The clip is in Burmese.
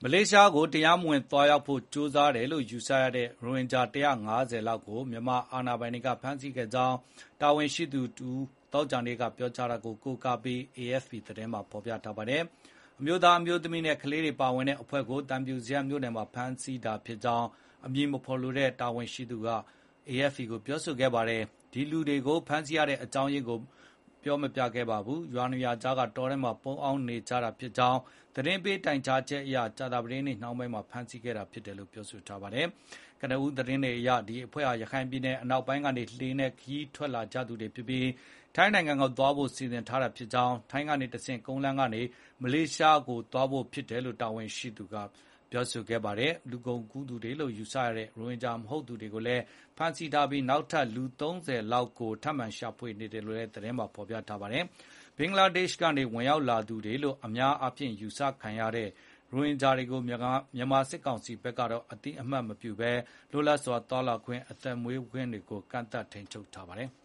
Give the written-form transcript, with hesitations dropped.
မလေးရှားကိုတရားမဝင်သွားရောက်ဖို့ကြိုးစားတယ်လို့ယူဆရတဲ့ရိုဟင်ဂျာ150လောက်ကိုမြန်မာအာဏာပိုင်တွေကဖမ်းဆီးခဲ့ကြောင်းတာဝန်ရှိသူတဦးသောကြာနေ့ကပြောကြားတာကိုကိုးကားပြီး AFP သတင်းမှာဖော်ပြထားပါတယ်။အမျိုးသားအမျိုးသမီးနဲ့ကလေးတွေပါဝင်တဲ့အဖွဲ့ကိုတံပြူဇရပ်မြို့နယ်မှာဖမ်းဆီးတာဖြစ်ကြောင်းအမည်မဖော်လိုတဲ့တာဝန်ရှိသူက AFP ကိုပြောဆိုခဲ့ပါတယ်။ဒီလူတွေကိုဖမ်းဆီးရတဲ့အကြောင်းရင်းကိုမပြောခဲ့ပါဘူး။ရွာနေရာကြားကတောထဲမှာပုန်းအောင်းနေကြတာဖြစ်ကြောင်းသတင်းပေးတိုင်ကြားချက်အရကြာသပတေးနေ့နှောင်းပိုင်းမှာဖမ်းဆီးခဲ့တာဖြစ်တယ်လို့ပြောဆိုထားပါတယ်။ကနဦးသတင်းတွေအရဒီအဖွဲ့ဟာရခိုင်ပြည်နယ်အနောက်ပိုင်းကနေလှေနဲ့ခရီးထွက်လာကြသူတွေဖြစ်ပြီးထိုင်းနိုင်ငံကိုသွားဖို့စီစဉ်ထားတာဖြစ်ကြောင်းထိုင်းကနေတဆင့်ကုန်းလမ်းကနေမလေးရှားကိုသွားဖို့ဖြစ်တယ်လို့တာဝန်ရှိသူကပြောဆိုခဲ့ပါတယ်။လူကုန်ကူးသူတွေလို့ယူဆရတဲ့ရိုဟင်ဂျာမဟုတ်သူတွေကိုလည်းဖမ်းဆီးထားပြီးနောက်ထပ်လူ30လောက်ကိုထပ်မံရှာဖွေနေတယ်လို့လည်းသတင်းမှာဖော်ပြထားပါတယ်။ဘင်္ဂလားဒေ့ရှ်ကနေဝင်ရောက်လာသူတွေလို့အများအားဖြင့်ယူဆခံရတဲ့ရိုဟင်ဂျာတွေကိုမြန်မာစစ်ကောင်စီဘက်ကတော့အတိအမှတ်မပြုဘဲလွတ်လပ်စွာသွားလာခွင့်အသက်မွေးခွင့်တွေကိုကန့်သတ်ထိန်းချုပ်ထားပါတယ်။